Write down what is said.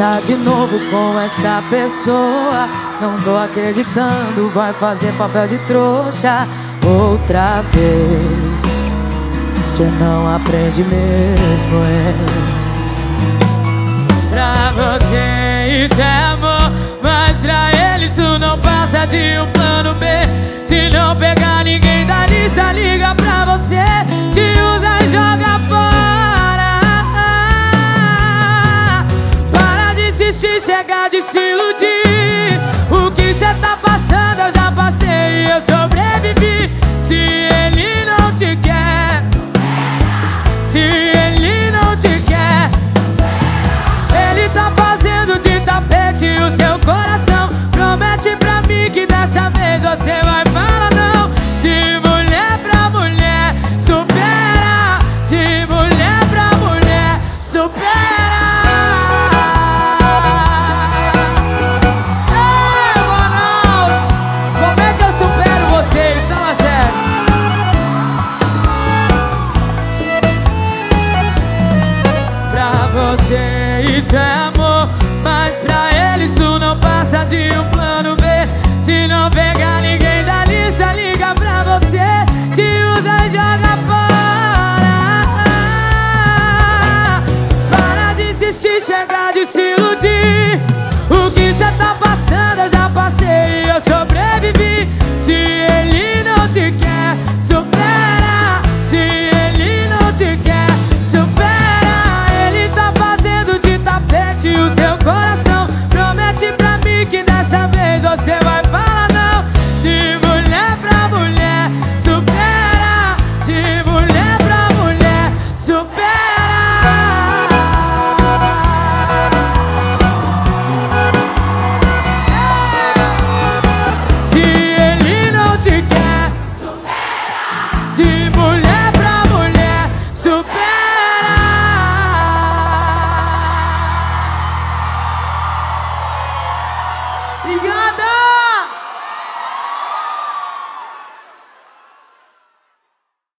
tá de novo com essa pessoa. Não tô acreditando, vai fazer papel de trouxa outra vez. Você não aprende mesmo, Pra você isso é amor, mas pra ele isso não passa de um plano B. Se não pegar ninguém da lista, liga pra você, te usa e joga fora. Para de insistir, chega de se iludir. O que cê tá passando eu já passei e eu sobrevivi. Se ele não te quer, se ele não te quer, ele tá fazendo de tapete o seu coração. Promete pra mim que dessa vez você vai falar não. De mulher pra mulher, supera. De mulher pra mulher, supera. Ei, Manaus, como é que eu supero vocês? Fala sério. Pra você isso é amor, mas pra ele isso não passa de um plano.